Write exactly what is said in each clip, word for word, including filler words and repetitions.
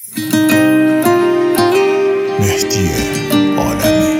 مهدی عالمی.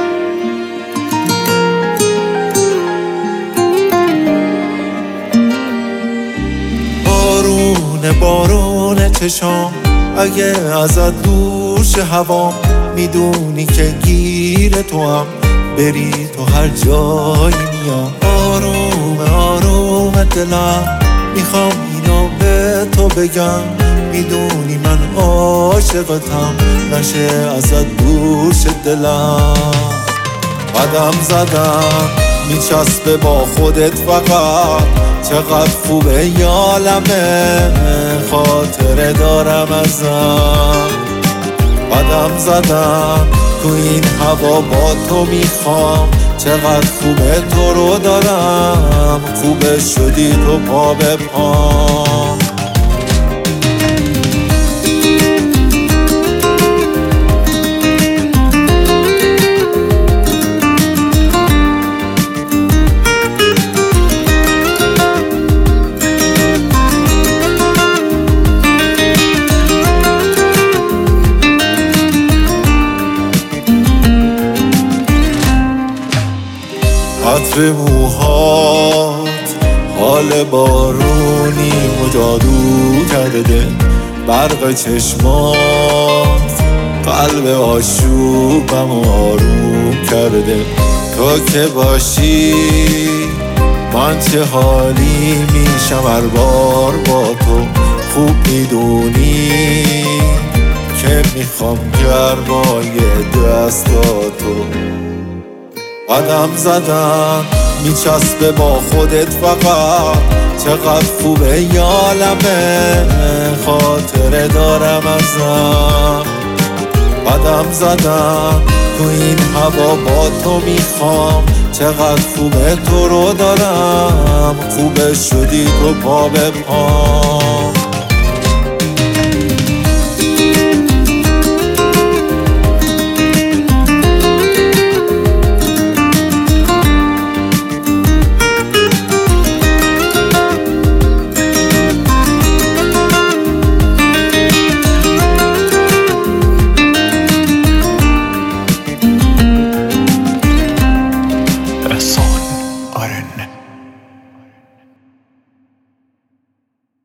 بارون بارون چشام اگه ازت دور شه هوام، میدونی که گیر تو هم بری تو هر جایی میام. آروم آروم دلم میخوام اینو به تو بگم، میدونی من عاشقتم، نشه ازت دور شه دلم. قدم زدم میچسبه با خودت فقط، چقدر خوبه یالمه خاطره دارم ازم. قدم زدم تو این هوا با تو میخوام، چقدر خوبه تو رو دارم، خوبه شدی تو پا به پام. عطر موهات حال بارونی مجادو کرده دل، برق چشمات قلب آشوبم آروم کرده. تو که باشی من چه حالی میشم هر بار با تو، خوب میدونی که میخوام گرمای دستاتو. قدم زدم میچسبه با خودت فقط، چقدر خوبه یالمه خاطره دارم ازم. قدم زدم تو این هوا با تو میخوام، چقدر خوبه تو رو دارم، خوبه شدی تو پا به پام.